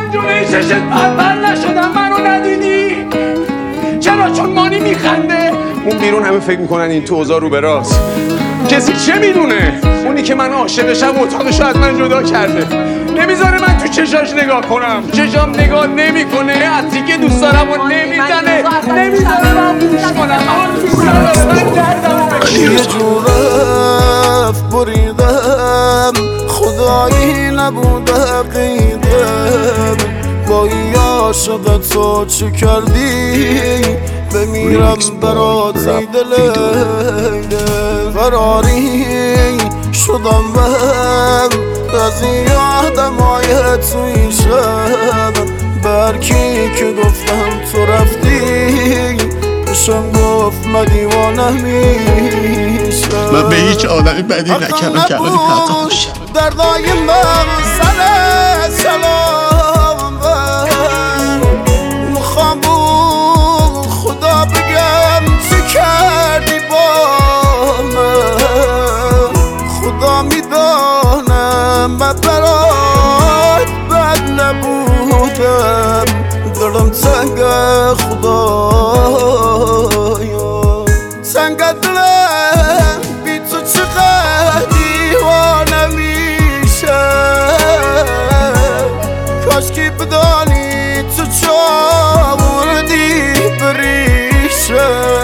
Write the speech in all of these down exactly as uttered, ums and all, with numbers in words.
من جلوی چشت پرپر نشدم منو ندیدی؟ چرا؟ چون مانی میخنده. اون بیرون همه فکر میکنن این تو اوضاع رو به راست. کسی چه میدونه؟ اونی که من عاشقشم اتاقشو از من جدا کرده، نمیذاره من تو چشاش نگاه کنم، چشام نگاه نمیکنه، عطری که دوست دارم و نمیزنه، نمیذاره من بوش کنم. من دردمو بکشم. یه جور رفت بریدم، خدایی نبوده قیدم، با این عاشقت تو چه کردی؟ بمیرم برات ای دل فراری شدم من از این آدمای توی شب. برکی که گفتم تو رفتی بشم گفت من دیوانه میشم. من به هیچ آدمی بدی نکردم که الان پرتم باشم. دردای من سر سلام من میخوام خدا بگم چه کردی با من. خدا میدانم من برات بد نبودم، دلم تنگ خدایا، تنگ دلم بی تو چقدر دیوانه میشه. کاش که بدانی تو چاوردی بریشم،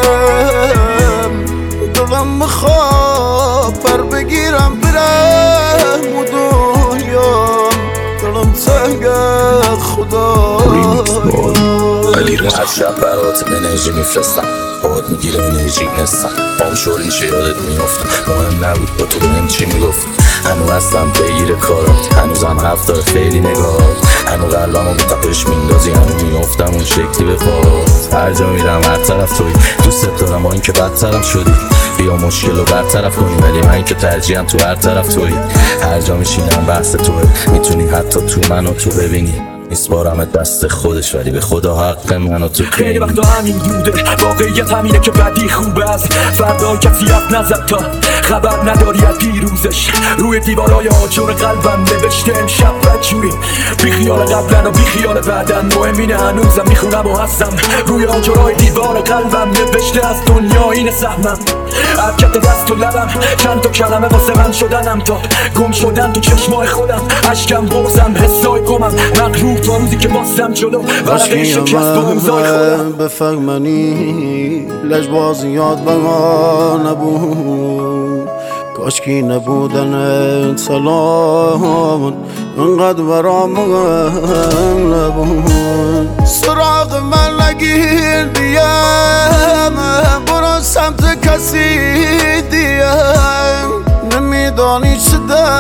دلم میخواد پر بگیرم برم و دنیام، دلم تنگ خدایا. هر شب برات انرژی میفرستم، باید میگیره انرژی نستم، بام شور میشه یادت میفتم، مهم نبود با تو بهم چی میگفت. هنو هستم بگیره کارات، هنوزم حرف داره خیلی نگاهات، هنو قلبمو به تپش میندازی، هنو میفتم اون شکلی به پات. هر جا میرم هر طرف توی، دوست دارم با این که بدترم شدی، بیا مشکل رو برطرف کنی، ولی من که ترجیحم تو هر طرف توی. هر جا میشینم بحث توه، میتونی حتی تو منو تو ببینی، میسپارم دست خودش ولی به خدا حق منو تو کنی. خیلی وقتا همین بوده، واقعیت همینه که بدی خوبه، از فردا کسی حرف نزد تا خبر نداری از دیروزش. روی دیوارای آجر قلبم نوشته امشب بدجوری، بی خیال قبلن و بی خیال بعدن، مهم اینه هنوزم میخونم و هستم. روی آجرهای دیوار قلبم نوشته از دنیا اینه سهمم، حرکت دست و لبم چند تا کلمه واسه من شدنم، تا گم شدن تو چشمای خودم، اشکم بغزم حسای گمم، مغرور تا روزی که باستم جلو ورقه شکست با امضای خودم. بفهمنی لجبازیات به ما نبود، کاشکی نبودن سلام انقدر برام مهم نبود. سراغ من نگیر دیم، برو سمت کسی دیم، نمیدانی چه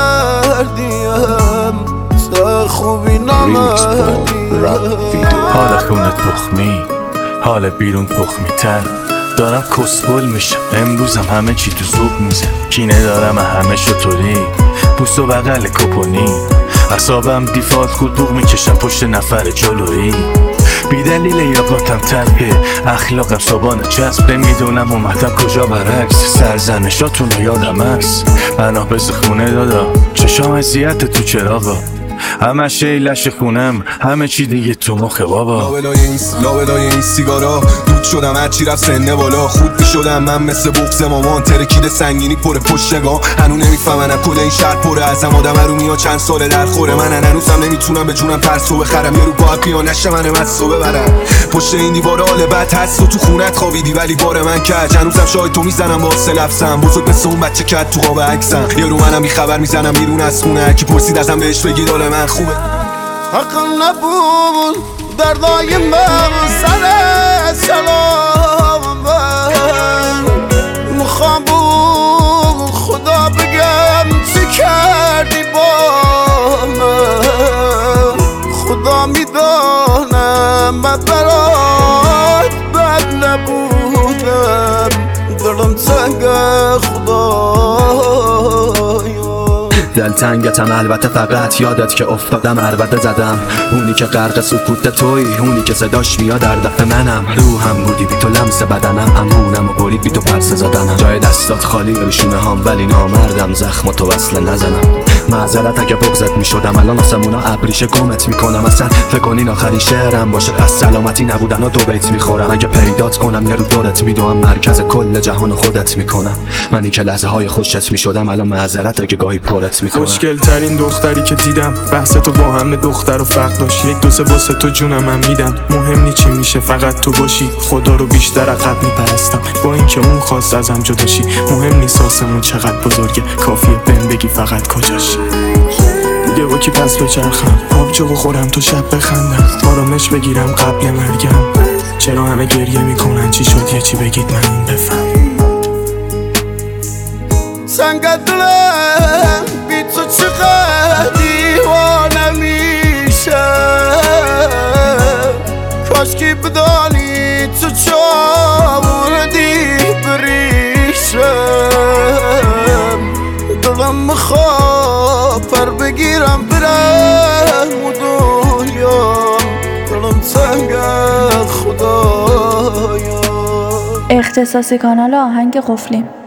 دردیم، تا خوبی نمردیم. حال خونت تخمی، حال بیرون تخمی تر، دارم کسبل میشم امروزم، همه چی تو زوب میزه، کینه دارم همه شطوری، پوست و بغل کپونی، اصابم دیفالت خود بوق میکشم پشت نفر جلویی، بی دلیل یاقاتم ترکه اخلاقم صبحانه چسب، نمیدونم اومدم کجا برعکس، سرزنشاتون یادم هست، پناه بز خونه دادا چشام اذیت تو چراغا، همه شیلش خونم همه چی دیگه تو مخ بابا. لابلای این لابلای این سیگارا دود شدم، هرچی رفت سنه بالا خوب میشدم من مثل بغض مامان، ترکید سنگینی پر پشت نگاه، هنو نمیفهمنم کل این شهر پره ازم، آدم ارومیا چند ساله در خوره، من هنوزم نمیتونم به جونم ترسو بخرم، یه رو باید بیان نشه من مستو ببرم. پشت این دیوار حال بد هست و تو خونت خوابیدی ولی بار من کج، هنوزم شاید تو میزنم واسه لفظم، بزرگ مثل اون بچه کت تو قاب عکسم، یه رو منم بی خبر میزنم بیرون از خونه، کی پرسید ازم بهش بگید حال من خوبه. حق نبود دردای من سر سلام من، میخوام بود خدا بگم چه کردی با من. خدا میدانم من برات بد نبودم، دلم تنگ خدایا. دلتنگتم البته فقط یادت که افتادم عربده زدم، اونی که غرق سکوت توی، اونی که صداش میاد در دفع منم، روحم بودی بی تو لمس بدنم، امونم و برید بی تو پرسه زدنم، جای دستات خالی روی شونه هام ولی نامردم زخم تو وصله نزنم. معذرت اگه بغضت میشدم الان آسمونا ابریشه گمت میکنم اصلا فکر کنین آخرین شعرم باشه پس سلامتی نبودن و دو بیت میخورم اگه پیدات کنم یه رو دورت میدوم مرکز کل جهان خودت میکنم منی که لحظه های خوشت میشدم الان معذرت اگه گاهی پرت میکنم خوشگل ترین دختری که دیدم بحث تو با همه دختر و فرق داشت یک دو سه واسه تو جونم هم میدم مهم نی چی میشه فقط تو باشی خدا رو بیشتر عقب میپرستم با اینکه اون خواست ازم جداشی مهم نیست آسمون چقدر بزرگه کافیه بهم بگی فقط کجاش دیگه با کی پس بچرخم آبجو بخورم تو شب بخندم آرامش بگیرم قبل مرگم چرا همه گریه میکنن چی شد یه چی بگید من این بفهم سنگ دلم بی تو چقدر دیوانه میشه کاش که بدانی تو چاوردی بریشم دلم میخواد پر بگیرم برم و دنیا دلم تنگ خدایا. اختصاصی کانال آهنگ قفلی.